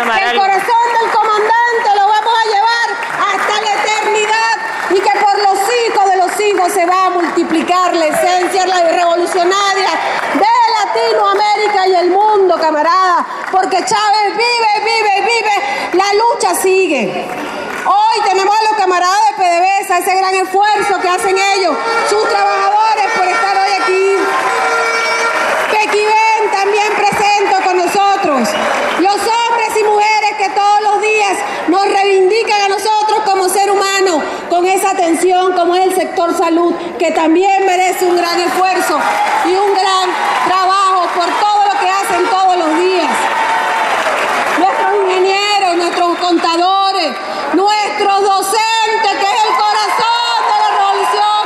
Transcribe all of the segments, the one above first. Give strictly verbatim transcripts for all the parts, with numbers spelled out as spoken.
tomar que el algo. corazón del comandante lo vamos a llevar hasta la eternidad y que por los hijos de los hijos se va a multiplicar la esencia revolucionaria de Latinoamérica y el mundo, camarada, porque Chávez vive, vive, vive, la lucha sigue. Hoy tenemos a los camaradas de P D V S A, ese gran esfuerzo que hacen ellos, sus trabajadores, por estar hoy aquí. Pequiven también presente con nosotros. Los hombres y mujeres que todos los días nos reivindican a nosotros como ser humano, con esa atención como es el sector salud, que también merece un gran esfuerzo y un gran trabajo por todo lo que hacen todos los días. Nuestros ingenieros, nuestros contadores, nuestros docentes, que es el corazón de la revolución,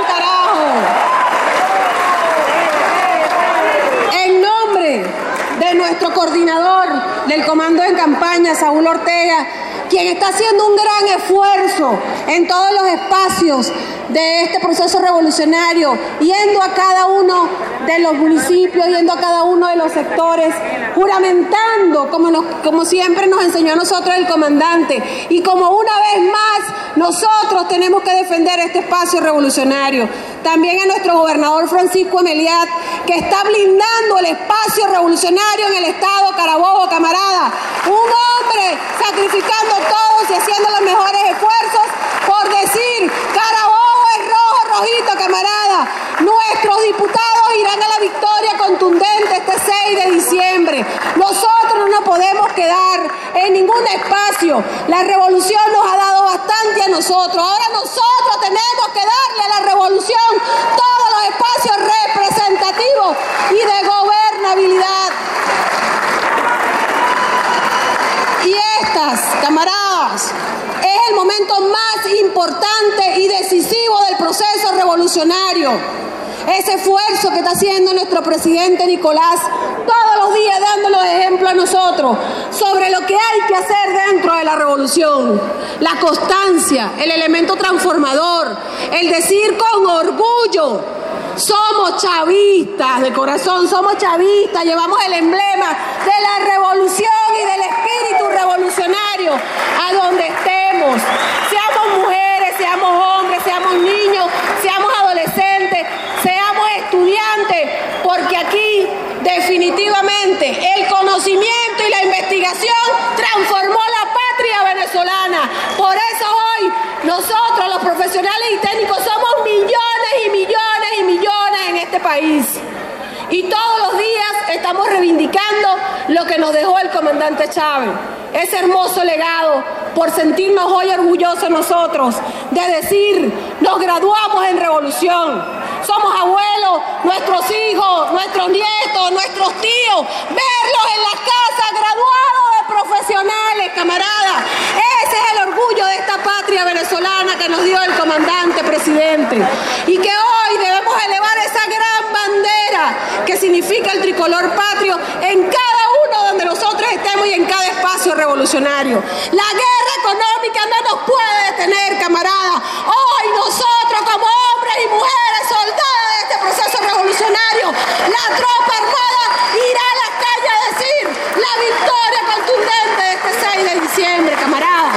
carajo. En nombre de nuestro coordinador del Comando en Campaña, Saúl Ortega, quien está haciendo un gran esfuerzo en todos los espacios de este proceso revolucionario, yendo a cada uno de los municipios, yendo a cada uno de los sectores, juramentando, como, nos, como siempre nos enseñó a nosotros el comandante, y como una vez más nosotros tenemos que defender este espacio revolucionario. También a nuestro gobernador Francisco Ameliat, que está blindando el espacio revolucionario en el estado Carabobo, camarada. Un hombre sacrificando todos y haciendo los mejores esfuerzos por decir: Carabobo es rojo, rojito, camarada. Nuestros diputados irán a la victoria contundente este seis de diciembre. Nosotros no nos podemos quedar en ningún espacio. La revolución nos ha dado bastante a nosotros. Ahora nosotros tenemos que darle a la revolución todos los espacios representativos y de gobernabilidad. Y estas, camaradas, es el momento más importante y decisivo del proceso revolucionario. Ese esfuerzo que está haciendo nuestro presidente Nicolás, todos los días dándonos ejemplo a nosotros sobre lo que hay que hacer dentro de la revolución. La constancia, el elemento transformador, el decir con orgullo: somos chavistas de corazón, somos chavistas, llevamos el emblema de la revolución y del espíritu revolucionario a donde estemos. Seamos mujeres, seamos hombres, seamos niños, seamos adolescentes, seamos estudiantes, porque aquí definitivamente el conocimiento y la investigación transformó la patria venezolana. Por eso hoy nosotros, los profesionales y técnicos, somos millones y millones y millones en este país. Y todos los días estamos reivindicando lo que nos dejó el comandante Chávez, ese hermoso legado, por sentirnos hoy orgullosos nosotros de decir: nos graduamos en revolución, somos abuelos, nuestros hijos, nuestros nietos, nuestros tíos, verlos en las casas graduados de profesionales, camaradas. Ese es el orgullo de esta patria venezolana que nos dio el comandante presidente, y que hoy debemos elevar esa gran bandera que significa el tricolor patrio en cada uno donde nosotros estemos y en cada espacio revolucionario. La guerra económica no nos puede detener, camarada. Hoy nosotros, como hombres y mujeres soldadas de este proceso revolucionario, la tropa armada irá a la calle a decir la victoria contundente de este seis de diciembre, camarada.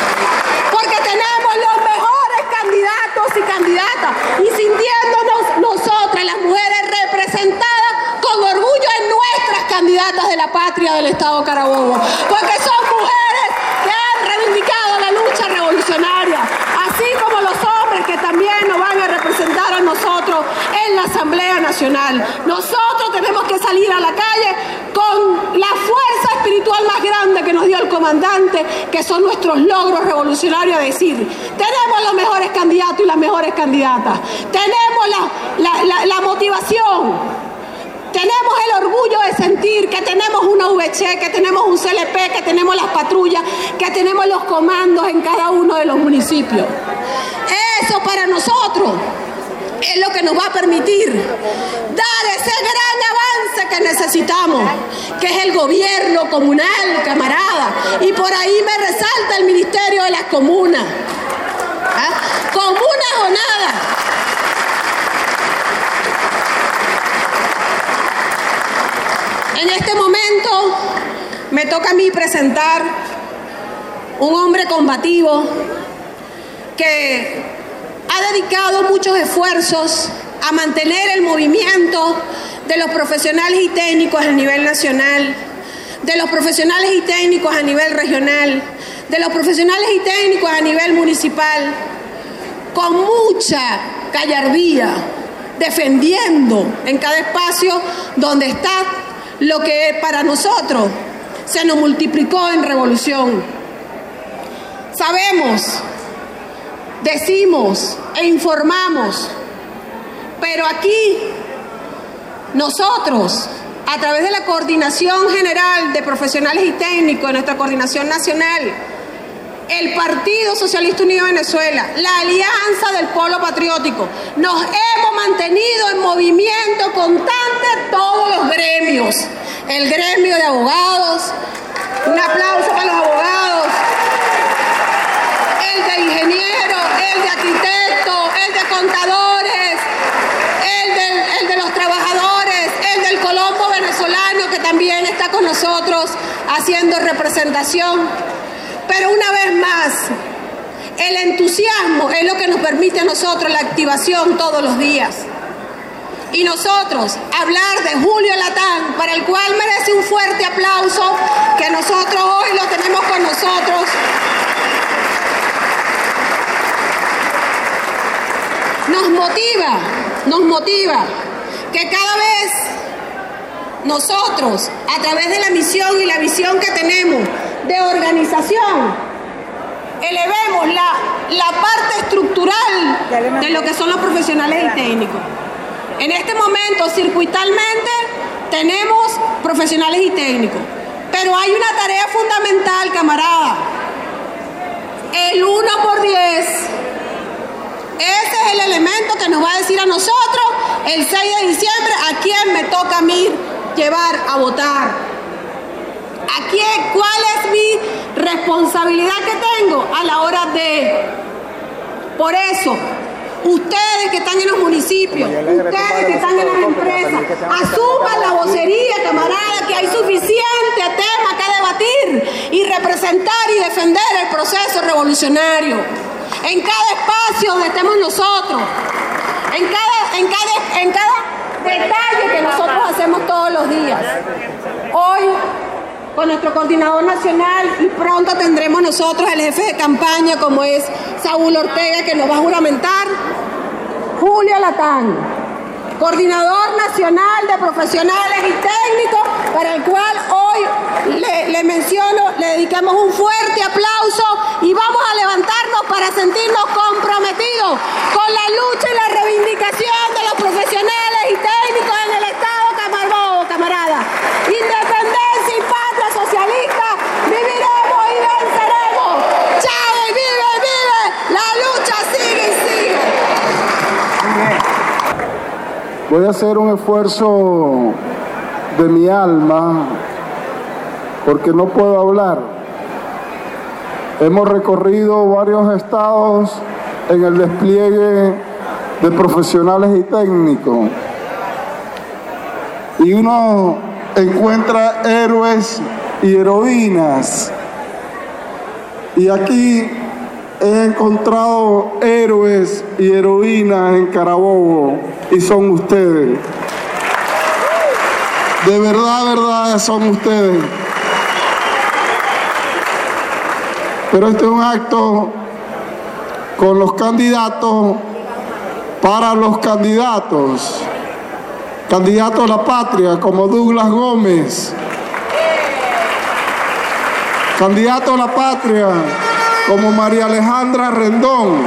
Porque tenemos los mejores candidatos y candidatas, y sintiéndonos nosotras, las mujeres representadas con orgullo en nuestras candidatas de la patria del estado Carabobo, porque son mujeres que han reivindicado la lucha revolucionaria, así como los hombres que también nos van a representar a nosotros en la Asamblea Nacional. Nosotros tenemos que salir a la calle con la fuerza espiritual más grande que nos dio el comandante, que son nuestros logros revolucionarios, a decir: tenemos los mejores candidatos y las mejores candidatas, tenemos la, la, la, la motivación, tenemos el orgullo de sentir que tenemos una V C, que tenemos un C L P, que tenemos las patrullas, que tenemos los comandos en cada uno de los municipios. Eso para nosotros es lo que nos va a permitir dar ese gran avance que necesitamos, que es el gobierno comunal, camarada. Y por ahí me resalta el Ministerio de las Comunas. ¿Ah? Comunas o nada. En este momento me toca a mí presentar un hombre combativo que ha dedicado muchos esfuerzos a mantener el movimiento de los profesionales y técnicos a nivel nacional, de los profesionales y técnicos a nivel regional, de los profesionales y técnicos a nivel municipal, con mucha gallardía, defendiendo en cada espacio donde está lo que para nosotros se nos multiplicó en revolución. Sabemos, decimos e informamos, pero aquí nosotros, a través de la Coordinación General de Profesionales y Técnicos, nuestra coordinación nacional, el Partido Socialista Unido de Venezuela, la Alianza del Polo Patriótico, nos hemos mantenido en movimiento constante todos los gremios. El gremio de abogados, un aplauso para los abogados, el de ingenieros, el de arquitectos, el de contadores, el de, el de los trabajadores, el del Colombo venezolano, que también está con nosotros haciendo representación. Pero una vez más, el entusiasmo es lo que nos permite a nosotros la activación todos los días. Y nosotros, hablar de Julio Latán, para el cual merece un fuerte aplauso, que nosotros hoy lo tenemos con nosotros. Nos motiva, nos motiva que cada vez nosotros, a través de la misión y la visión que tenemos de organización, elevemos la, la parte estructural de lo que son los profesionales y técnicos. En este momento, circuitalmente, tenemos profesionales y técnicos, pero hay una tarea fundamental, camarada. El uno por diez. Ese es el elemento que nos va a decir a nosotros el seis de diciembre a quién me toca a mí llevar a votar. ¿A quién? ¿Cuál es mi responsabilidad que tengo a la hora de? Por eso, ustedes que están en los municipios, ustedes que están en las empresas, asuman la vocería, camarada, que hay suficiente tema que debatir y representar y defender el proceso revolucionario. En cada espacio donde estemos nosotros, en cada, en cada, en cada detalle que nosotros hacemos todos los días. Hoy, con nuestro coordinador nacional, y pronto tendremos nosotros el jefe de campaña, como es Saúl Ortega, que nos va a juramentar, Julio Latán, coordinador nacional de profesionales y técnicos, para el cual hoy le, le menciono, le dedicamos un fuerte aplauso y vamos a levantarnos para sentirnos comprometidos con la lucha y la reivindicación de los profesionales y técnicos en el Estado Carabobo, camarada. Independencia y patria socialista, viviremos y venceremos. Chávez vive, vive, la lucha sigue y sigue. Voy a hacer un esfuerzo de mi alma porque no puedo hablar. Hemos recorrido varios estados en el despliegue de profesionales y técnicos y uno encuentra héroes y heroínas, y aquí he encontrado héroes y heroínas en Carabobo, y son ustedes. De verdad, verdad, son ustedes. Pero este es un acto con los candidatos, para los candidatos. Candidato a la patria, como Douglas Gómez. Candidato a la patria, como María Alejandra Rendón.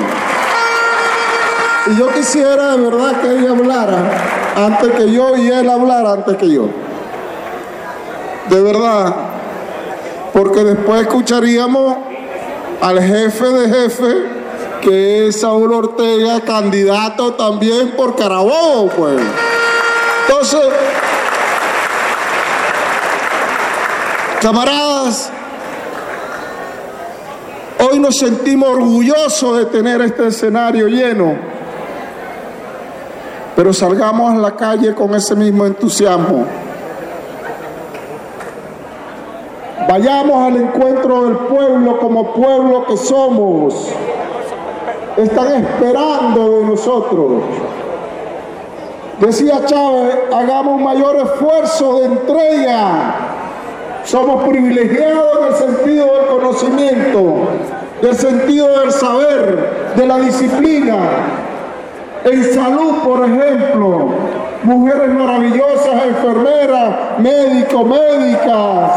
Y yo quisiera de verdad que ella hablara antes que yo y él hablara antes que yo. De verdad. Porque después escucharíamos al jefe de jefe, que es Saúl Ortega, candidato también por Carabobo, pues. Entonces, camaradas, hoy nos sentimos orgullosos de tener este escenario lleno, pero salgamos a la calle con ese mismo entusiasmo. Vayamos al encuentro del pueblo como pueblo que somos. Están esperando de nosotros. Decía Chávez, hagamos un mayor esfuerzo de entrega. Somos privilegiados en el sentido del conocimiento, del sentido del saber, de la disciplina. En salud, por ejemplo, mujeres maravillosas, enfermeras, médicos, médicas,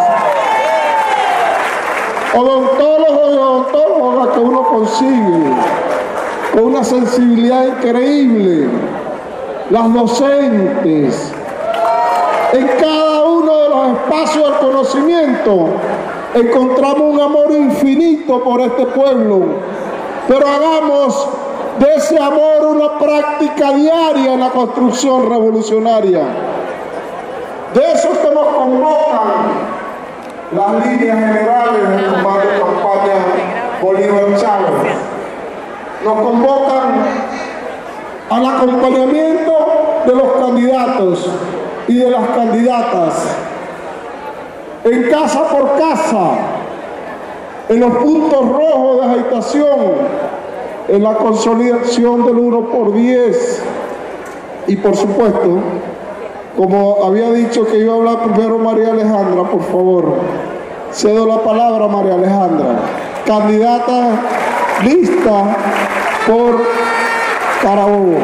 odontólogos y odontólogas que uno consigue con una sensibilidad increíble. Las docentes, en cada uno de los espacios del conocimiento encontramos un amor infinito por este pueblo, pero hagamos de ese amor una práctica diaria en la construcción revolucionaria. De eso que nos convocan las líneas generales del comando de campaña Bolívar Chávez. Nos convocan al acompañamiento de los candidatos y de las candidatas, en casa por casa, en los puntos rojos de agitación, en la consolidación del uno por diez y, por supuesto, como había dicho que iba a hablar primero María Alejandra, por favor, cedo la palabra a María Alejandra, candidata lista por Carabobo.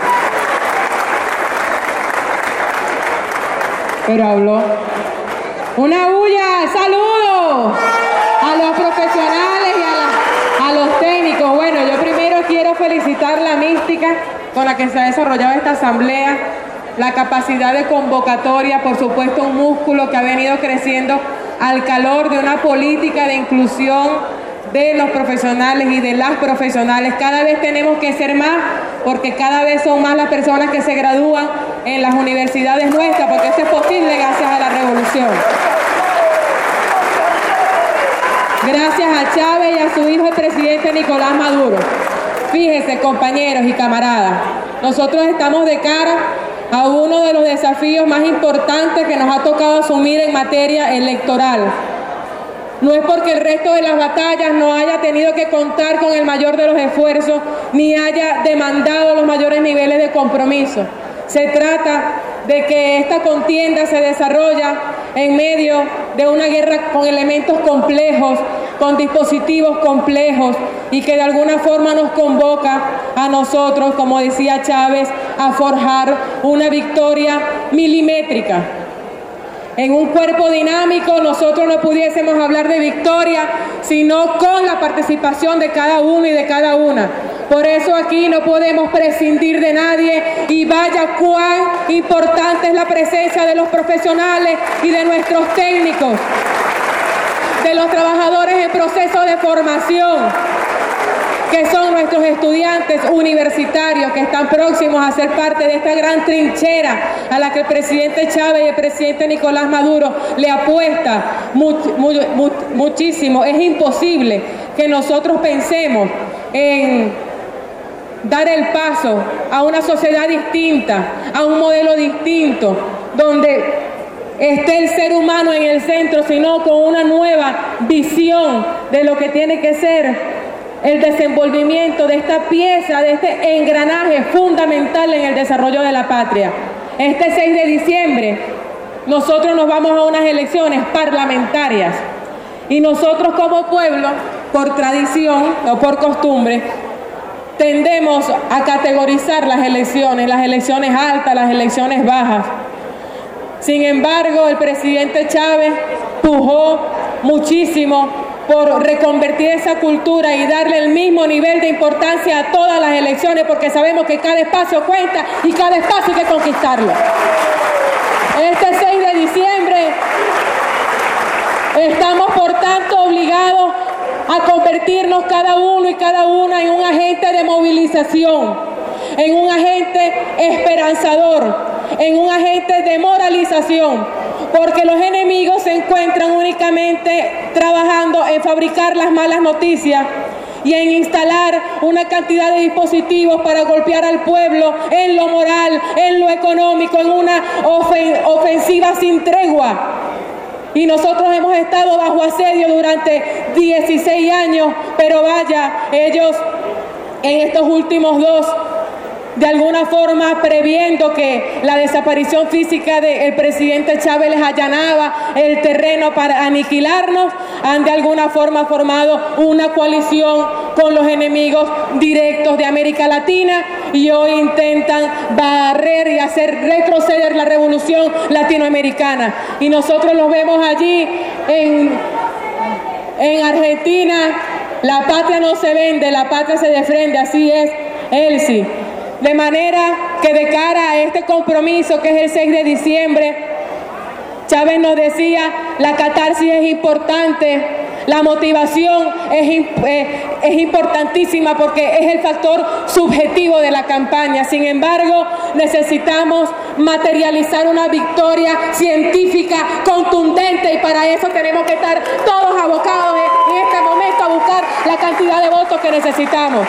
Pero habló. Una bulla, saludos a los profesionales y a, la, a los técnicos. Bueno, yo primero quiero felicitar la mística con la que se ha desarrollado esta asamblea, la capacidad de convocatoria, por supuesto un músculo que ha venido creciendo al calor de una política de inclusión de los profesionales y de las profesionales. Cada vez tenemos que ser más, porque cada vez son más las personas que se gradúan en las universidades nuestras, porque esto es posible gracias a la revolución. Gracias a Chávez y a su hijo el presidente Nicolás Maduro. Fíjense, compañeros y camaradas, nosotros estamos de cara a uno de los desafíos más importantes que nos ha tocado asumir en materia electoral. No es porque el resto de las batallas no haya tenido que contar con el mayor de los esfuerzos, ni haya demandado los mayores niveles de compromiso. Se trata de que esta contienda se desarrolla en medio de una guerra con elementos complejos, con dispositivos complejos, y que de alguna forma nos convoca a nosotros, como decía Chávez, a forjar una victoria milimétrica. En un cuerpo dinámico nosotros no pudiésemos hablar de victoria, sino con la participación de cada uno y de cada una. Por eso aquí no podemos prescindir de nadie, y vaya cuán importante es la presencia de los profesionales y de nuestros técnicos, de los trabajadores en proceso de formación, que son nuestros estudiantes universitarios que están próximos a ser parte de esta gran trinchera a la que el presidente Chávez y el presidente Nicolás Maduro le apuesta much, much, much, muchísimo. Es imposible que nosotros pensemos en dar el paso a una sociedad distinta, a un modelo distinto, donde esté el ser humano en el centro, sino con una nueva visión de lo que tiene que ser el desenvolvimiento de esta pieza, de este engranaje fundamental en el desarrollo de la patria. Este seis de diciembre nosotros nos vamos a unas elecciones parlamentarias, y nosotros como pueblo, por tradición o por costumbre, tendemos a categorizar las elecciones, las elecciones altas, las elecciones bajas. Sin embargo, el presidente Chávez pujó muchísimo por reconvertir esa cultura y darle el mismo nivel de importancia a todas las elecciones, porque sabemos que cada espacio cuenta y cada espacio hay que conquistarlo. Este seis de diciembre estamos, por tanto, obligados a convertirnos cada uno y cada una en un agente de movilización, en un agente esperanzador, en un agente de moralización, porque los enemigos se encuentran únicamente trabajando en fabricar las malas noticias y en instalar una cantidad de dispositivos para golpear al pueblo en lo moral, en lo económico, en una ofen- ofensiva sin tregua. Y nosotros hemos estado bajo asedio durante dieciséis años, pero vaya, ellos en estos últimos dos, de alguna forma previendo que la desaparición física del presidente Chávez les allanaba el terreno para aniquilarnos, han de alguna forma formado una coalición con los enemigos directos de América Latina y hoy intentan barrer y hacer retroceder la revolución latinoamericana. Y nosotros los vemos allí en, en Argentina. La patria no se vende, la patria se defiende, así es, Elsie. De manera que de cara a este compromiso que es el seis de diciembre, Chávez nos decía, la catarsis es importante, la motivación es, eh, es importantísima porque es el factor subjetivo de la campaña. Sin embargo, necesitamos materializar una victoria científica contundente y para eso tenemos que estar todos abocados en, en este momento a buscar la cantidad de votos que necesitamos.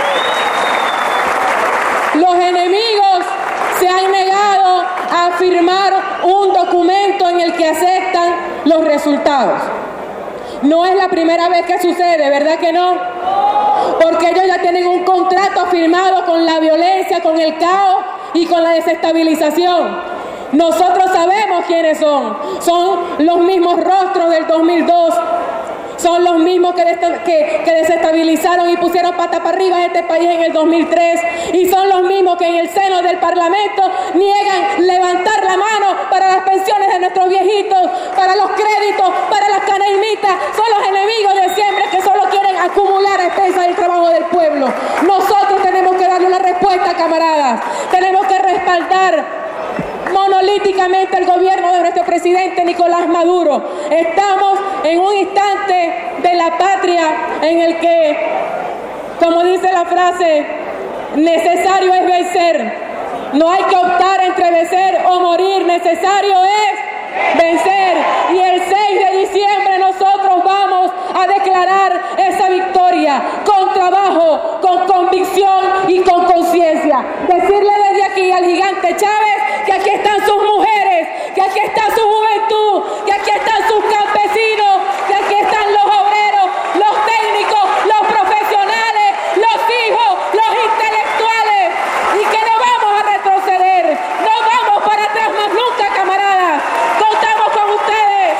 Los enemigos se han negado a firmar un documento en el que aceptan los resultados. No es la primera vez que sucede, ¿verdad que no? Porque ellos ya tienen un contrato firmado con la violencia, con el caos y con la desestabilización. Nosotros sabemos quiénes son. Son los mismos rostros del dos mil dos. Son los mismos que, que, que desestabilizaron y pusieron pata para arriba a este país en el dos mil tres. Y son los mismos que en el seno del Parlamento niegan levantar la mano para las pensiones de nuestros viejitos, para los créditos, para las canaimitas. Son los enemigos de siempre que solo quieren acumular a expensas del trabajo del pueblo. Nosotros tenemos que darle una respuesta, camaradas. Tenemos que respaldar monolíticamente el gobierno de nuestro presidente Nicolás Maduro. Estamos en un instante de la patria en el que, como dice la frase, necesario es vencer. No hay que optar entre vencer o morir, necesario es vencer. Y el seis de diciembre nosotros vamos a declarar esa victoria con trabajo, con convicción y con conciencia. Decirle desde aquí al gigante Chávez que aquí están sus mujeres, que aquí está su juventud, que aquí están sus campesinos, que aquí están los obreros, los técnicos, los profesionales, los hijos, los intelectuales, y que no vamos a retroceder, no vamos para atrás más nunca, camaradas. Contamos con ustedes.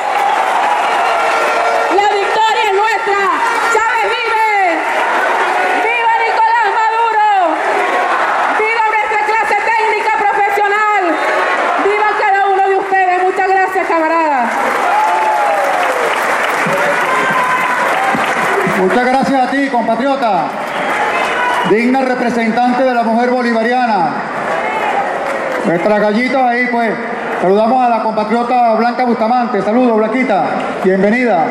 La victoria es nuestra. Chávez vive. Viva Nicolás Maduro. Viva nuestra clase técnica profesional. Viva cada uno de ustedes. Muchas gracias, camaradas. Muchas gracias a ti, compatriota. Digna representante de la mujer bolivariana. Nuestras gallitas ahí, pues. Saludamos a la compatriota Blanca Bustamante. Saludos, Blanquita. Bienvenida.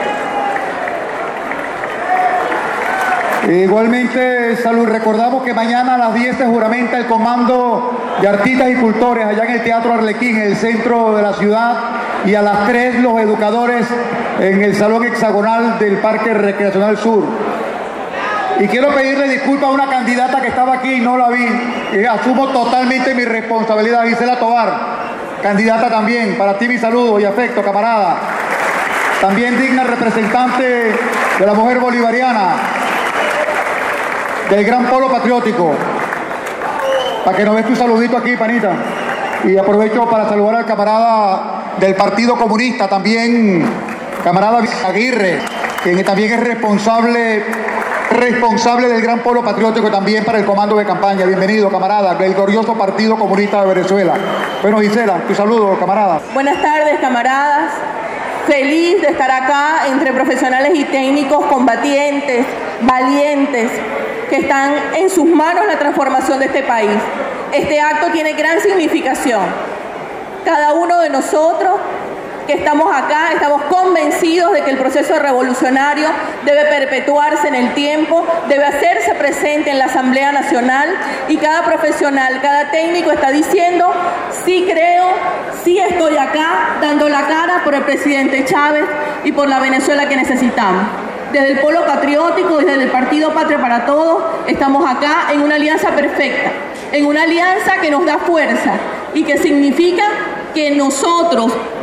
Igualmente, salud. Recordamos que mañana a las diez se juramenta el comando de artistas y cultores allá en el Teatro Arlequín, en el centro de la ciudad, y a las tres los educadores en el Salón Hexagonal del Parque Recreacional Sur. Y quiero pedirle disculpas a una candidata que estaba aquí y no la vi. Eh, asumo totalmente mi responsabilidad. Gisela Tobar, candidata también. Para ti mi saludo y afecto, camarada. También digna representante de la mujer bolivariana, del Gran Polo Patriótico. Para que nos des tu saludito aquí, panita. Y aprovecho para saludar al camarada del Partido Comunista, también camarada Aguirre, quien también es responsable, responsable del Gran Polo Patriótico también para el comando de campaña. Bienvenido, camarada, del glorioso Partido Comunista de Venezuela. Bueno, Gisela, tu saludo, camarada. Buenas tardes, camaradas. Feliz de estar acá entre profesionales y técnicos combatientes, valientes, que están en sus manos la transformación de este país. Este acto tiene gran significación. Cada uno de nosotros que estamos acá, estamos convencidos de que el proceso revolucionario debe perpetuarse en el tiempo, debe hacerse presente en la Asamblea Nacional, y cada profesional, cada técnico está diciendo: sí creo, sí estoy acá, dando la cara por el presidente Chávez y por la Venezuela que necesitamos. Desde el Polo Patriótico y desde el Partido Patria para Todos estamos acá en una alianza perfecta, en una alianza que nos da fuerza y que significa que nosotros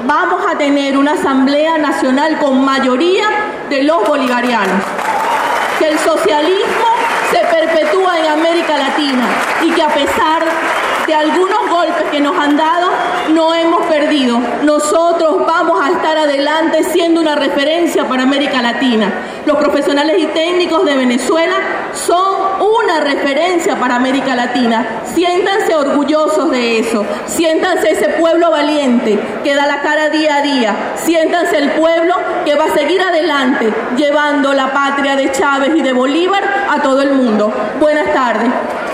vamos a tener una Asamblea Nacional con mayoría de los bolivarianos. Que el socialismo se perpetúa en América Latina y que a pesar de algunos golpes que nos han dado, no hemos perdido. Nosotros vamos a estar adelante siendo una referencia para América Latina. Los profesionales y técnicos de Venezuela son una referencia para América Latina. Siéntanse orgullosos de eso. Siéntanse ese pueblo valiente que da la cara día a día. Siéntanse el pueblo que va a seguir adelante llevando la patria de Chávez y de Bolívar a todo el mundo. Buenas tardes.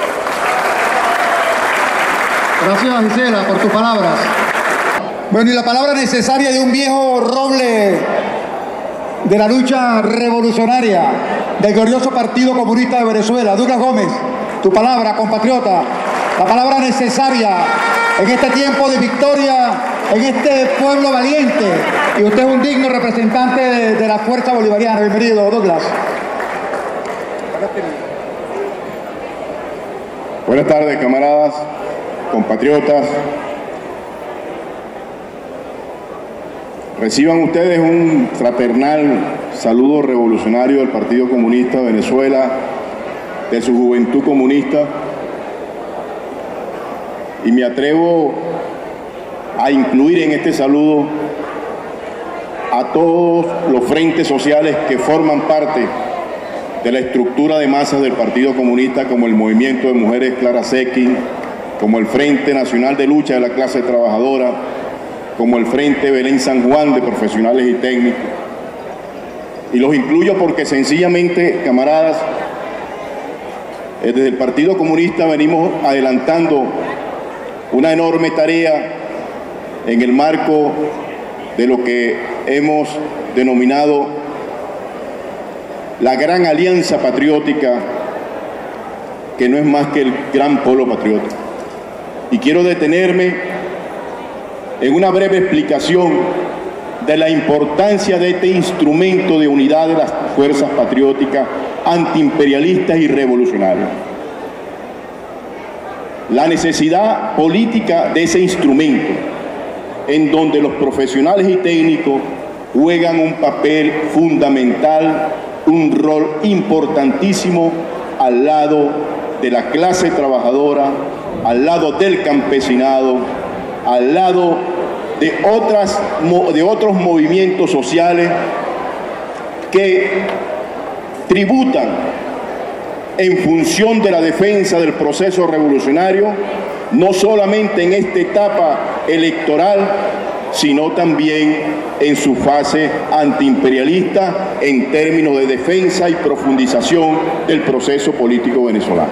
Gracias, Gisela, por tus palabras. Bueno, y la palabra necesaria de un viejo roble de la lucha revolucionaria del glorioso Partido Comunista de Venezuela, Douglas Gómez, tu palabra, compatriota, la palabra necesaria en este tiempo de victoria, en este pueblo valiente, y usted es un digno representante de, de la fuerza bolivariana. Bienvenido, Douglas. Buenas tardes, camaradas, compatriotas. Reciban ustedes un fraternal saludo revolucionario del Partido Comunista de Venezuela, de su juventud comunista, y me atrevo a incluir en este saludo a todos los frentes sociales que forman parte de la estructura de masas del Partido Comunista, como el Movimiento de Mujeres Clara Zetkin, como el Frente Nacional de Lucha de la Clase Trabajadora, como el Frente Belén San Juan de Profesionales y Técnicos. Y los incluyo porque sencillamente, camaradas, desde el Partido Comunista venimos adelantando una enorme tarea en el marco de lo que hemos denominado la Gran Alianza Patriótica, que no es más que el Gran Polo Patriótico. Y quiero detenerme en una breve explicación de la importancia de este instrumento de unidad de las fuerzas patrióticas antiimperialistas y revolucionarias. La necesidad política de ese instrumento, en donde los profesionales y técnicos juegan un papel fundamental, un rol importantísimo al lado de la clase trabajadora, al lado del campesinado, al lado de, otras, de otros movimientos sociales que tributan en función de la defensa del proceso revolucionario, no solamente en esta etapa electoral, sino también en su fase antiimperialista en términos de defensa y profundización del proceso político venezolano.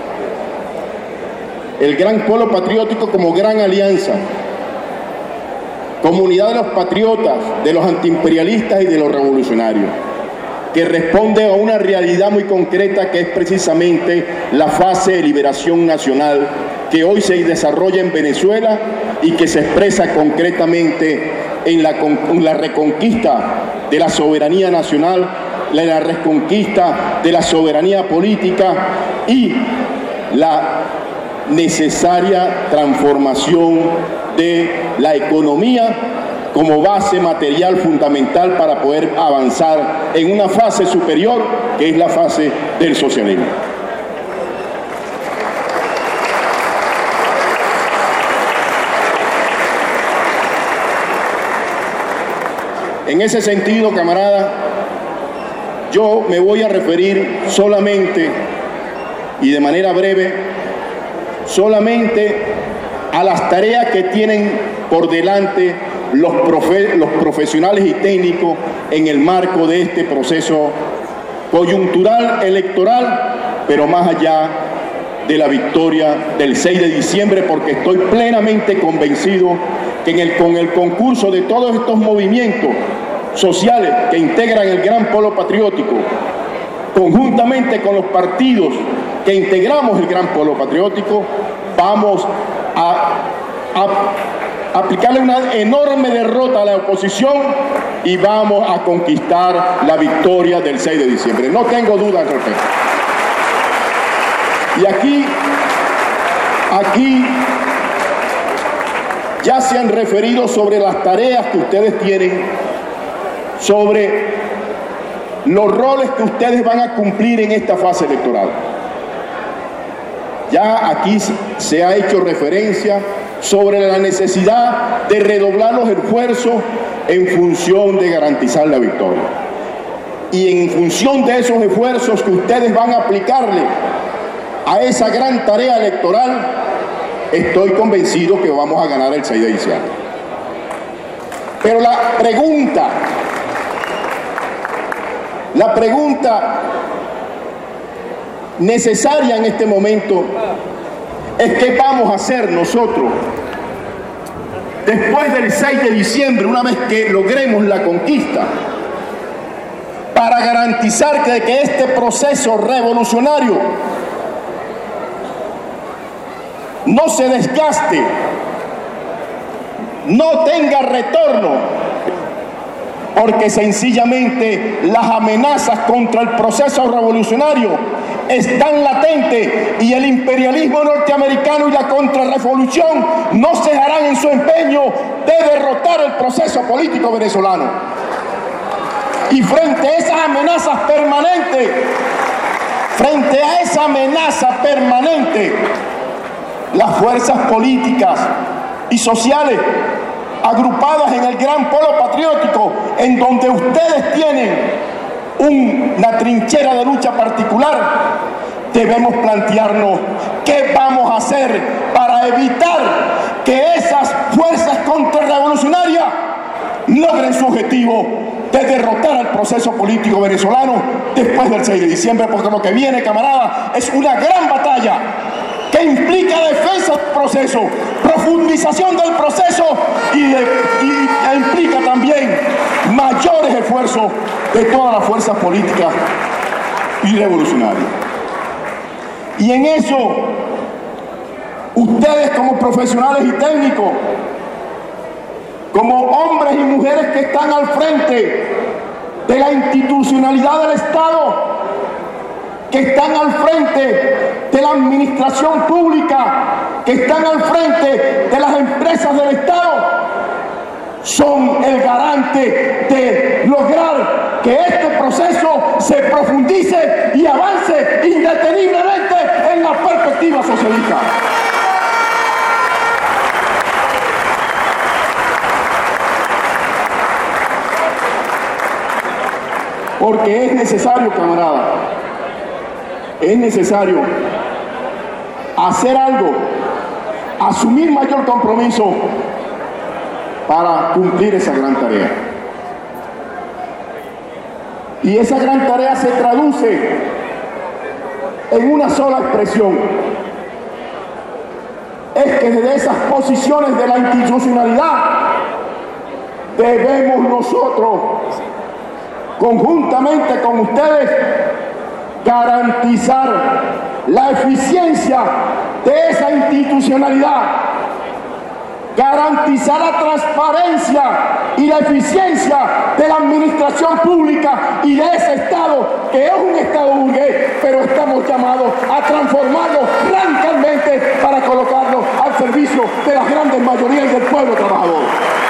El Gran Polo Patriótico como gran alianza, comunidad de los patriotas, de los antiimperialistas y de los revolucionarios, que responde a una realidad muy concreta que es precisamente la fase de liberación nacional que hoy se desarrolla en Venezuela y que se expresa concretamente en la, en la reconquista de la soberanía nacional, en la reconquista de la soberanía política y la necesaria transformación de la economía como base material fundamental para poder avanzar en una fase superior, que es la fase del socialismo. En ese sentido, camarada, yo me voy a referir solamente y de manera breve, solamente a las tareas que tienen por delante los, profe los profesionales y técnicos en el marco de este proceso coyuntural electoral, pero más allá de la victoria del seis de diciembre, porque estoy plenamente convencido que en el, con el concurso de todos estos movimientos sociales que integran el Gran Polo Patriótico, conjuntamente con los partidos que integramos el Gran Polo Patriótico, vamos a, a aplicarle una enorme derrota a la oposición y vamos a conquistar la victoria del seis de diciembre. No tengo duda al respecto. Y aquí, aquí ya se han referido sobre las tareas que ustedes tienen, sobre los roles que ustedes van a cumplir en esta fase electoral. Ya aquí se ha hecho referencia sobre la necesidad de redoblar los esfuerzos en función de garantizar la victoria. Y en función de esos esfuerzos que ustedes van a aplicarle a esa gran tarea electoral, estoy convencido que vamos a ganar el seis de diciembre. Pero la pregunta, la pregunta necesaria en este momento es qué vamos a hacer nosotros después del seis de diciembre, una vez que logremos la conquista, para garantizar que, que este proceso revolucionario no se desgaste, no tenga retorno, porque sencillamente las amenazas contra el proceso revolucionario están latentes y el imperialismo norteamericano y la contrarrevolución no cejarán en su empeño de derrotar el proceso político venezolano. Y frente a esas amenazas permanentes, frente a esa amenaza permanente, las fuerzas políticas y sociales agrupadas en el gran polo patriótico, en donde ustedes tienen una trinchera de lucha particular, debemos plantearnos qué vamos a hacer para evitar que esas fuerzas contrarrevolucionarias logren su objetivo de derrotar al proceso político venezolano después del seis de diciembre, porque lo que viene, camaradas, es una gran batalla que implica defensa del proceso, profundización del proceso y, de, y e implica también mayores esfuerzos de todas las fuerzas políticas y revolucionarias. Y en eso, ustedes como profesionales y técnicos, como hombres y mujeres que están al frente de la institucionalidad del Estado, que están al frente de la administración pública, que están al frente de las empresas del Estado, son el garante de lograr que este proceso se profundice y avance indeteniblemente en la perspectiva socialista. Porque es necesario, camarada, es necesario hacer algo, asumir mayor compromiso para cumplir esa gran tarea. Y esa gran tarea se traduce en una sola expresión. Es que desde esas posiciones de la institucionalidad debemos nosotros, conjuntamente con ustedes, garantizar la eficiencia de esa institucionalidad, garantizar la transparencia y la eficiencia de la administración pública y de ese Estado, que es un Estado burgués, pero estamos llamados a transformarlo radicalmente para colocarlo al servicio de las grandes mayorías del pueblo trabajador.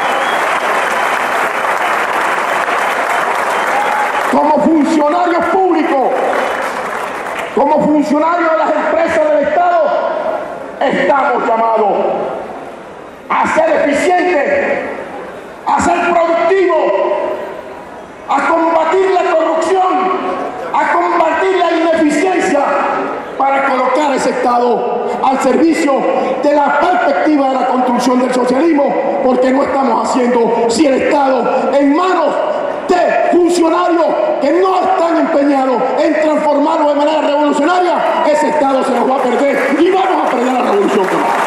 Como funcionarios públicos, como funcionarios de las empresas del Estado, estamos llamados a ser eficientes, a ser productivos, a combatir la corrupción, a combatir la ineficiencia, para colocar ese Estado al servicio de la perspectiva de la construcción del socialismo, porque no estamos haciendo si el Estado en manos de funcionarios que no están empeñados en transformarlo de manera revolucionaria, ese Estado se nos va a perder y vamos a perder la revolución.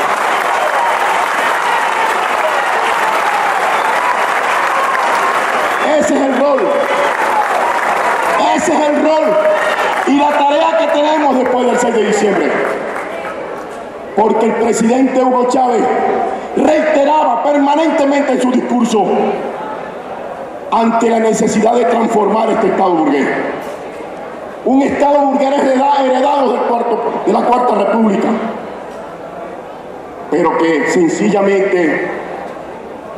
Ese es el rol, ese es el rol y la tarea que tenemos después del seis de diciembre. Porque el presidente Hugo Chávez reiteraba permanentemente en su discurso ante la necesidad de transformar este Estado burgués. Un Estado burgués heredado del cuarto, de la Cuarta República, pero que sencillamente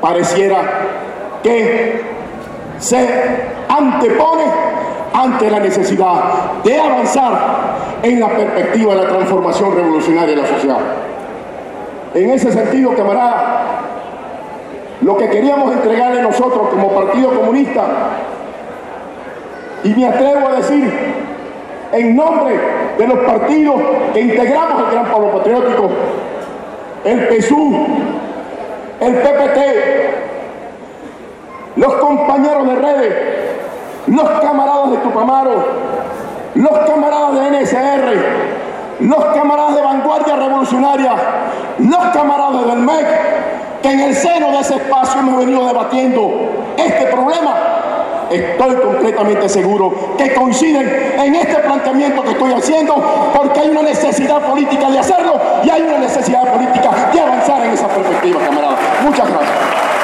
pareciera que se antepone ante la necesidad de avanzar en la perspectiva de la transformación revolucionaria de la sociedad. En ese sentido, camarada, lo que queríamos entregarle nosotros como Partido Comunista, y me atrevo a decir en nombre de los partidos que integramos el Gran Polo Patriótico, el P S U, el P P T, los compañeros de redes, los camaradas de Tupamaro, los camaradas de N S R, los camaradas de Vanguardia Revolucionaria, los camaradas del M E C, que en el seno de ese espacio hemos venido debatiendo este problema. Estoy completamente seguro que coinciden en este planteamiento que estoy haciendo, porque hay una necesidad política de hacerlo y hay una necesidad política de avanzar en esa perspectiva, camaradas. Muchas gracias.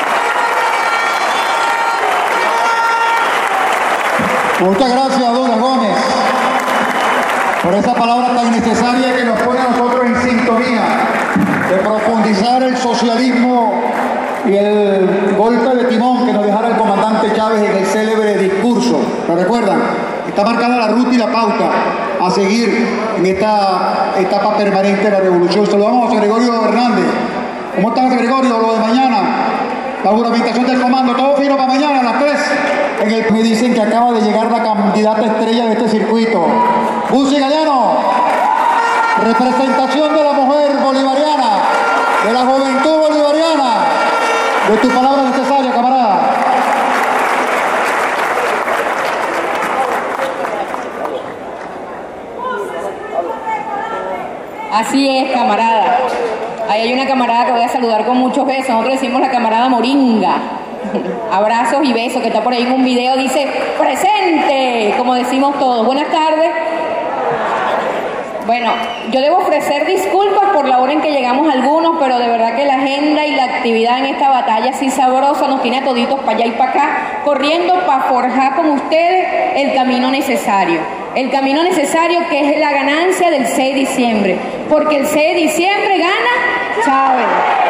Muchas gracias, Douglas Gómez, por esa palabra tan necesaria que nos pone a nosotros en sintonía de profundizar el socialismo y el golpe de timón que nos dejara el comandante Chávez en el célebre discurso. ¿Lo recuerdan? Está marcada la ruta y la pauta a seguir en esta etapa permanente de la revolución. Saludamos a José Gregorio Hernández. ¿Cómo está, José Gregorio? Lo de mañana, la juramentación del comando, todo fino para mañana a las tres. En el me dicen que acaba de llegar la candidata estrella de este circuito, Busi Gallano, representación de la mujer bolivariana, de la juventud bolivariana. De tu palabra necesaria, camarada. Así es, camarada. Ahí hay una camarada que voy a saludar con muchos besos. Nosotros decimos la camarada Moringa. Abrazos y besos, que está por ahí en un video, dice presente, como decimos todos. Buenas tardes. Bueno, yo debo ofrecer disculpas por la hora en que llegamos algunos, pero de verdad que la agenda y la actividad en esta batalla así sabrosa nos tiene a toditos para allá y para acá, corriendo para forjar con ustedes el camino necesario. El camino necesario que es la ganancia del seis de diciembre, porque el seis de diciembre gana Chávez.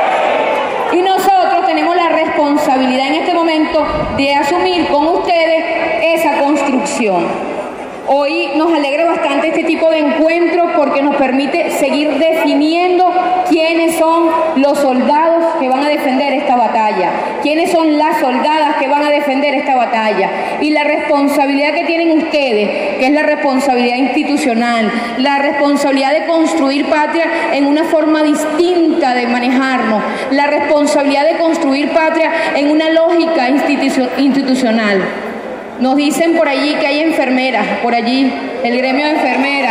Y nosotros tenemos la responsabilidad en este momento de asumir con ustedes esa construcción. Hoy nos alegra bastante este tipo de encuentros porque nos permite seguir definiendo quiénes son los soldados que van a defender esta batalla, quiénes son las soldadas que van a defender esta batalla, y la responsabilidad que tienen ustedes, que es la responsabilidad institucional, la responsabilidad de construir patria en una forma distinta de manejarnos, la responsabilidad de construir patria en una lógica institu- institucional. Nos dicen por allí que hay enfermeras, por allí, el gremio de enfermeras,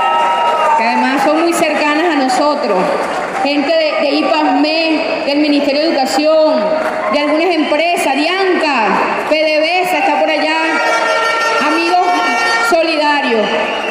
que además son muy cercanas a nosotros, gente de, de I P A S M E, del Ministerio de Educación, de algunas empresas, Dianca, PDVSA está por allá, amigos solidarios.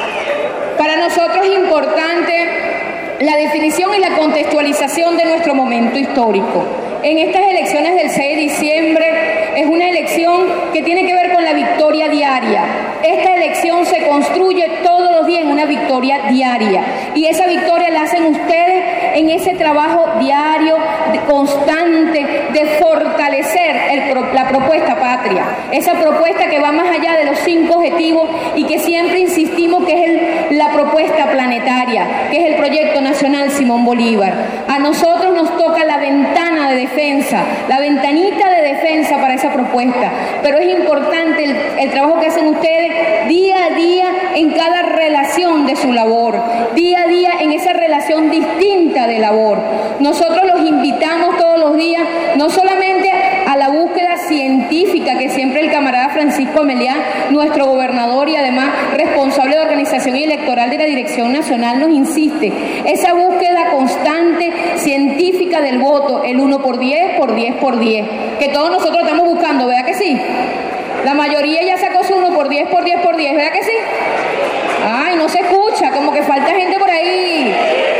Para nosotros es importante la definición y la contextualización de nuestro momento histórico. En estas elecciones del seis de diciembre es una elección que tiene que ver con la victoria diaria. Esta elección se construye todos los días en una victoria diaria. Y esa victoria la hacen ustedes en ese trabajo diario, de, constante, de fortalecer el, la propuesta patria. Esa propuesta que va más allá de los cinco objetivos y que siempre insistimos que es el, la propuesta planetaria, que es el proyecto nacional Simón Bolívar. A nosotros nos toca la ventana de defensa, la ventanita de defensa para esa propuesta, pero es importante el, el trabajo que hacen ustedes día a día en cada relación de su labor, día a día en esa relación distinta de labor. Nosotros los invitamos todos los días, no solamente a la búsqueda científica que siempre el camarada Francisco Amelián, nuestro gobernador y además responsable de organización y electoral de la Dirección Nacional, nos insiste, esa búsqueda constante científica del voto, el uno por diez, por diez por diez, que todos nosotros estamos buscando, ¿verdad que sí? La mayoría ya sacó su uno por diez, por diez, por diez, ¿verdad que sí? Ay, no se escucha, como que falta gente por ahí.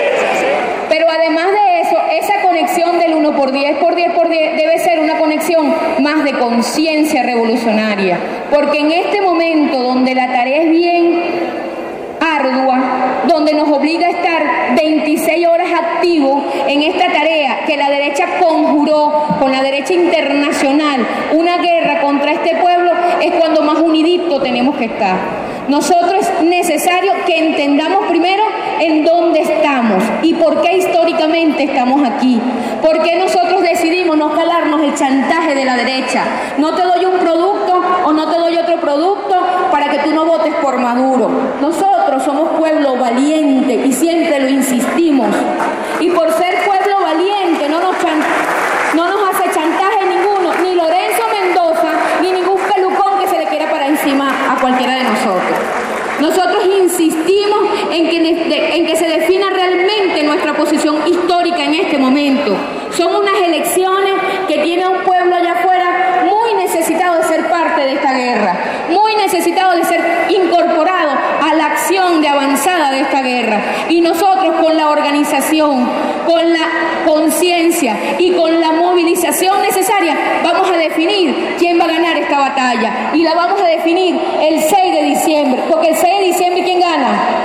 Pero además de eso, esa conexión del uno por diez, por diez, por diez debe ser una conexión más de conciencia revolucionaria, porque en este momento donde la tarea es bien ardua, donde donde nos obliga a estar veintiséis horas activos en esta tarea que la derecha conjuró con la derecha internacional, una guerra contra este pueblo, es cuando más uniditos tenemos que estar. Nosotros es necesario que entendamos primero en dónde estamos y por qué históricamente estamos aquí. ¿Por qué nosotros decidimos no calarnos el chantaje de la derecha? No te doy un producto o no te doy otro producto para que tú no votes por Maduro. Nosotros somos pueblo valiente y siempre lo insistimos. Y por ser pueblo valiente no nos, chan no nos hace chantaje ninguno, ni Lorenzo Mendoza, ni ningún pelucón que se le quiera para encima a cualquiera de nosotros. Nosotros insistimos en que, en que se defina realmente nuestra posición histórica en este momento. Son unas elecciones que tiene a un pueblo allá afuera muy necesitado de ser parte de esta guerra, muy necesitado de ser incorporado a la acción de avanzada de esta guerra. Y nosotros con la organización, con la conciencia y con la movilización necesaria vamos a definir quién va a ganar esta batalla. Y la vamos a definir el seis de diciembre, porque el seis de diciembre ¿quién gana?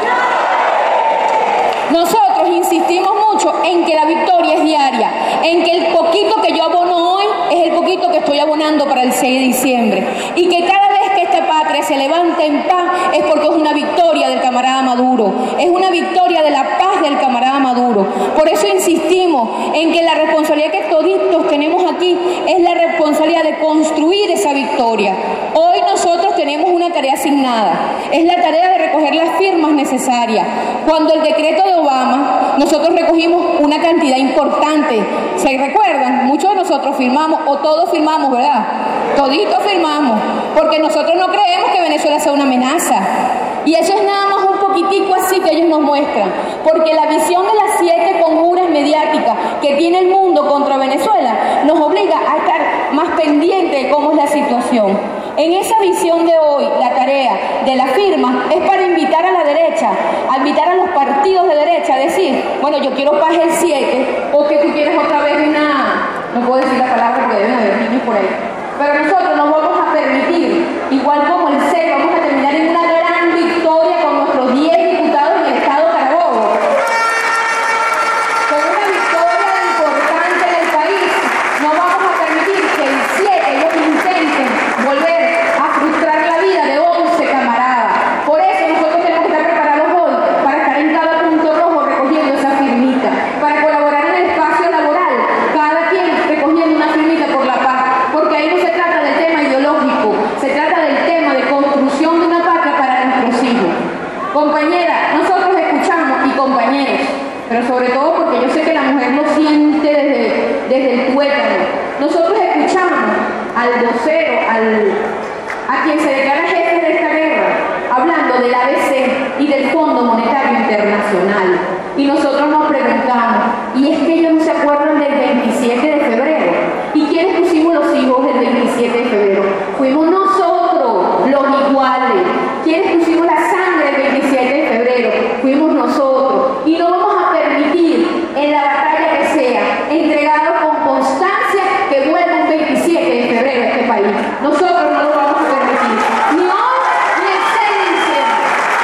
Nosotros insistimos mucho en que la victoria es diaria, en que el poquito que yo abono hoy es el poquito que estoy abonando para el seis de diciembre, y que cada vez que esta patria se levanta en paz es porque es una victoria del camarada Maduro, es una victoria de la paz del camarada Maduro. Por eso insistimos en que la responsabilidad que toditos tenemos aquí es la responsabilidad de construir esa victoria. Hoy nosotros tenemos una tarea asignada, es la tarea de recoger las firmas necesarias. Cuando el decreto de Obama, nosotros recogimos una cantidad importante. ¿Se recuerdan? Muchos de nosotros firmamos, o todos firmamos, ¿verdad? Toditos firmamos, porque nosotros no creemos que Venezuela sea una amenaza. Y eso es nada más un poquitico así que ellos nos muestran, porque la visión de las siete conjuras mediáticas que tiene el mundo contra Venezuela nos obliga a estar más pendientes de cómo es la situación. En esa visión de hoy, la tarea de la firma es para invitar a la derecha, a invitar a los partidos de derecha a decir, bueno, yo quiero paz el siete, o que tú quieres otra vez una, no puedo decir la palabra porque deben haber niños por ahí, pero nosotros no vamos a permitir, igual como el seis, vamos a terminar en una gran victoria con nuestros diez diputados en el estado Carabobo, con una victoria importante en el país. No vamos a permitir que el siete ellos intenten volver a frustrar la vida de once camaradas. Por eso nosotros tenemos que estar preparados hoy para estar en cada punto rojo recogiendo esa firmita, para colaborar en el espacio laboral, cada quien recogiendo una firmita por la paz, porque ahí no se trata del tema ideológico, se trata del tema de construcción de una patria para nuestros hijos. Compañera, nosotros escuchamos, y compañeros, pero sobre todo porque yo sé que la mujer lo siente desde, desde el tuétano, nosotros escuchamos al vocero, al, a quien se declara jefe de esta guerra, hablando del A B C y del Fondo Monetario Internacional. Y nosotros nos preguntamos, ¿y es que ellos no se acuerdan del veintisiete de febrero? ¿Y quiénes pusimos los hijos del veintisiete de febrero? Fuimos nosotros, los iguales. ¿Quiénes pusimos la sangre del veintisiete de febrero? Fuimos nosotros. Y no vamos a permitir en la batalla que sea, entregado con constancia, que vuelva un veintisiete de febrero a este país. Nosotros no lo vamos a permitir. Ni hoy, ni el seis de diciembre.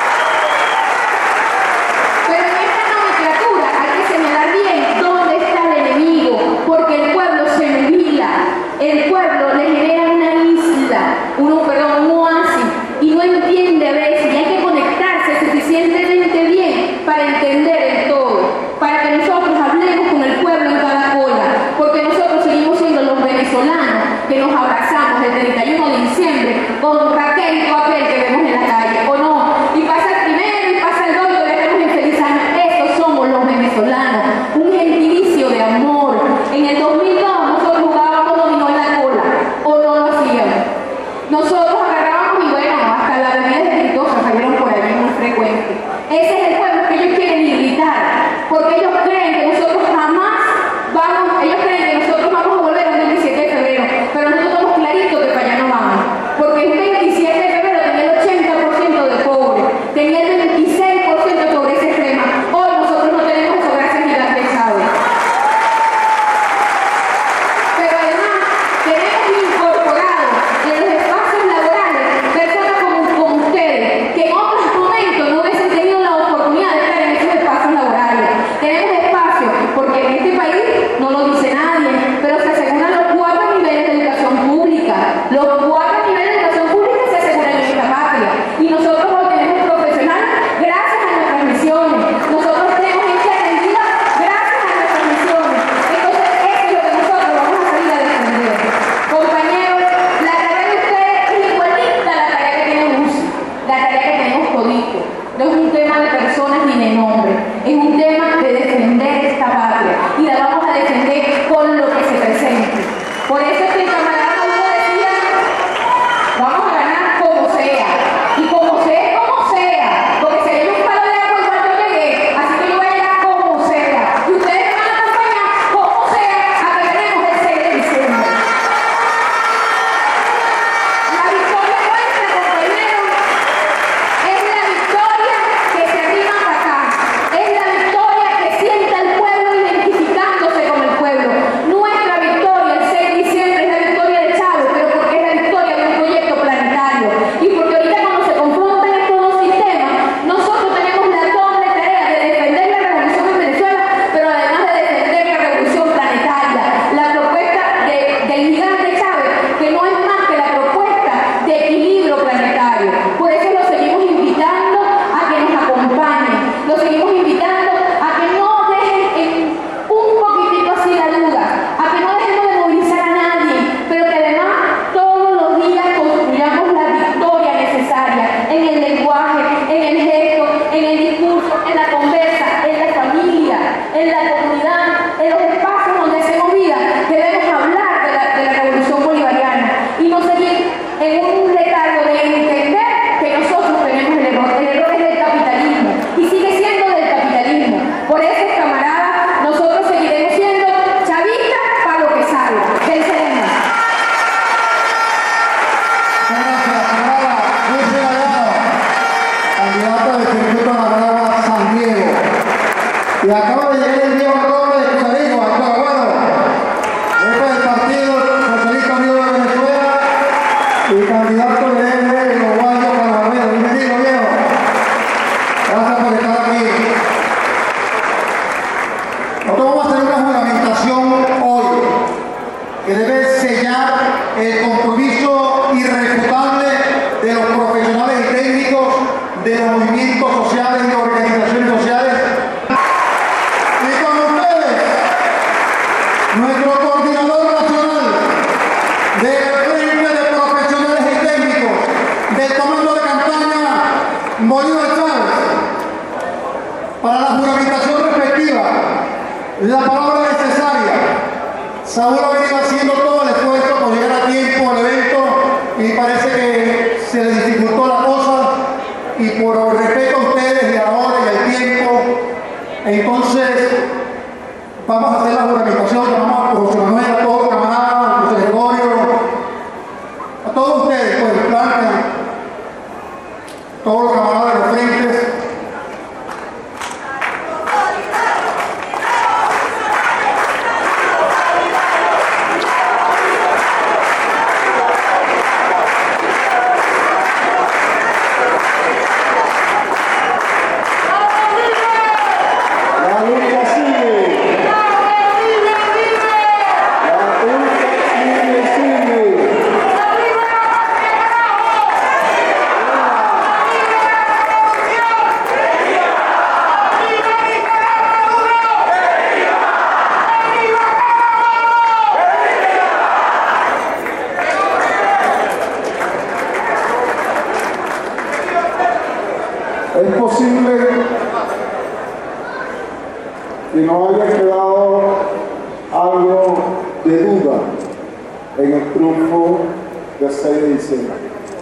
Pero en esta nomenclatura hay que señalar bien dónde está el enemigo, porque el pueblo se movila, el pueblo le genera una isla, uno, perdón, un oasis, y no entiende a veces, y hay que conectarse suficientemente bien para entender el todo, para que nosotros hablemos con el pueblo en cada cola, porque nosotros seguimos siendo los venezolanos que nos abrazamos el treinta y uno de diciembre con Raquel y papel que vemos en la calle, ¿o no? Y pasa el primero y pasa el dos y todavía estamos en feliz año. Estos somos los venezolanos, un gentilicio de amor. En el dos mil dos nosotros jugábamos dominó en la cola, ¿o no lo hacíamos? Nosotros agarrábamos y bueno, hasta las bebidas espirituosas salieron por allí muy frecuentes. Ese es el pueblo que ellos quieren irritar, porque ellos creen que nosotros jamás vamos, ellos creen que nosotros vamos a volver al veintisiete de febrero, pero nosotros estamos claritos que para allá no vamos, porque el veintisiete de febrero tenía el ochenta por ciento de pobre, tenía el veintiséis por ciento de pobreza extrema. Hoy nosotros no tenemos eso, gracias a la pesada. Pero además tenemos incorporado en los espacios laborales personas como, como ustedes, que en otros momentos no hubiesen tenido la oportunidad de estar en Y acaba de llegar el viejo Robles de Cusarino, acá, bueno, este es el Partido Socialista Unido de Venezuela y candidato de E N E, Ovaldo Carvajal. Bienvenido, viejo. Gracias por estar aquí. Nosotros vamos a hacer una juramentación hoy que debe sellar el compromiso irrefutable de los profesionales y técnicos de los movimientos sociales y organizaciones sociales. Y con ustedes, nuestro coordinador nacional del Frente de Profesionales y Técnicos del Comando de Campaña, Bolívar Chávez, para la juramentación respectiva, la palabra necesaria. Saúl ha venido haciendo todo el esfuerzo por llegar a tiempo al evento y parece que se le dificultó la cosa, y por respeto a ustedes y a la hora y al tiempo, entonces vamos a hacer la juramentación. Vamos a José Manuel, a todos los camaradas, a José Gregorio, a todos ustedes, pues, Blanca, todos los camaradas de los frentes. Es posible que no haya quedado algo de duda en el triunfo del seis de diciembre.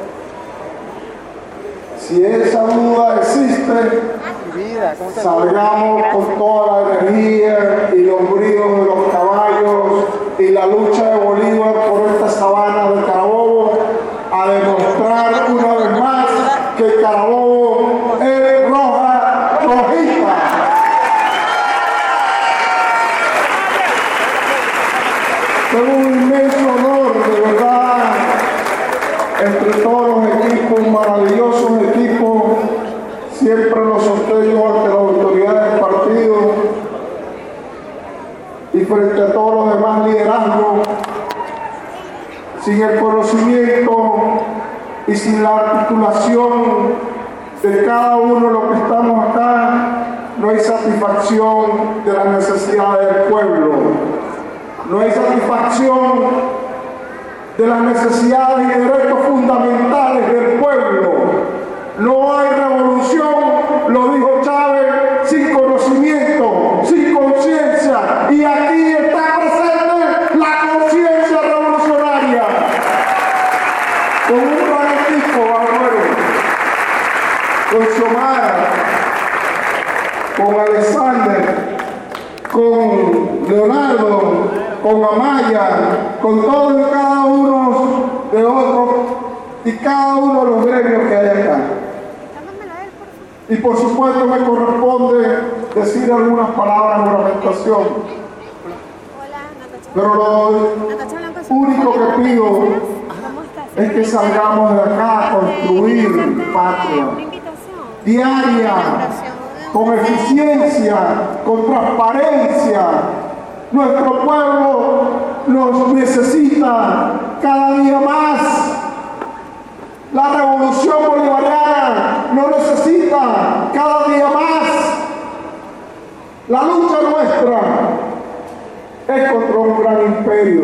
Si esa duda existe, salgamos con toda la energía y los bríos de los caballos y la lucha de Bolívar por esta sabana de Carabobo a demostrar una vez más que Carabobo es roja, rojita. Tengo un inmenso honor, de verdad, entre todos los equipos, maravillosos equipos, siempre los sostengo ante las autoridades del partido y frente a todos los demás liderazgos. Sin el conocimiento y sin la articulación de cada uno de los que estamos acá, no hay satisfacción de las necesidades del pueblo. No hay satisfacción de las necesidades y derechos fundamentales del pueblo. No hay revolución, lo dijo Chávez, sin conocimiento, sin conciencia. Y aquí está presente la conciencia revolucionaria. Con un gran equipo, Álvaro, con Xiomara, con Alexander, con Leonardo, con Amaya, con todos y cada uno de otros y cada uno de los gremios que hay acá. Y por supuesto me corresponde decir algunas palabras de juramentación. Pero lo único que pido es que salgamos de acá a construir patria diaria, con eficiencia, con transparencia. Nuestro pueblo nos necesita cada día más. La revolución bolivariana nos necesita cada día más. La lucha nuestra es contra un gran imperio.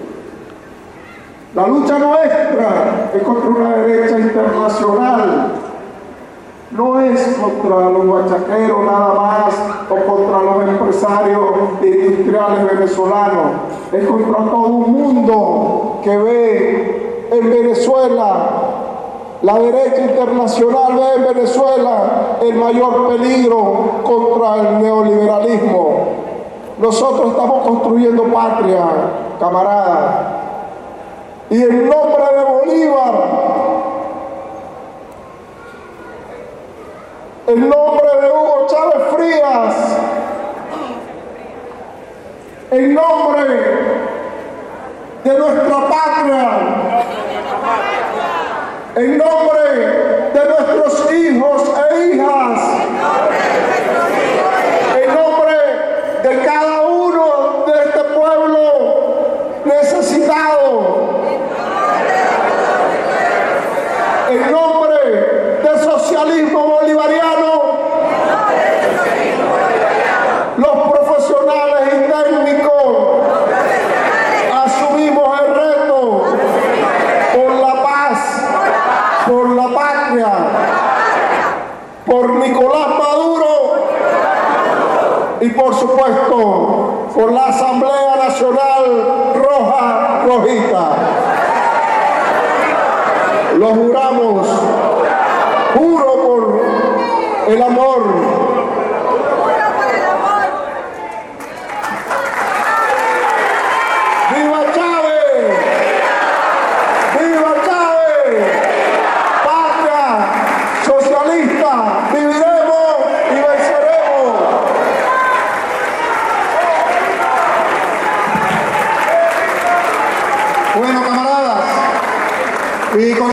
La lucha nuestra es contra una derecha internacional. No es contra los guachaqueros nada más o contra los empresarios industriales venezolanos. Es contra todo un mundo que ve en Venezuela, la derecha internacional ve en Venezuela el mayor peligro contra el neoliberalismo. Nosotros estamos construyendo patria, camaradas. Y en nombre de Bolívar, en nombre de Hugo Chávez Frías, en nombre de nuestra patria, en nombre de nuestros hijos e hijas, en nombre de cada uno de este pueblo necesitado, en nombre del socialismo bolivariano, los profesionales y técnicos asumimos el reto por la paz, por la patria, por Nicolás Maduro y por supuesto por la Asamblea Nacional Roja Rojita. Lo juramos, juro por el amor. ¡Viva Chávez! ¡Viva Chávez! ¡Patria socialista! ¡Viviremos y venceremos! Bueno, camaradas, y con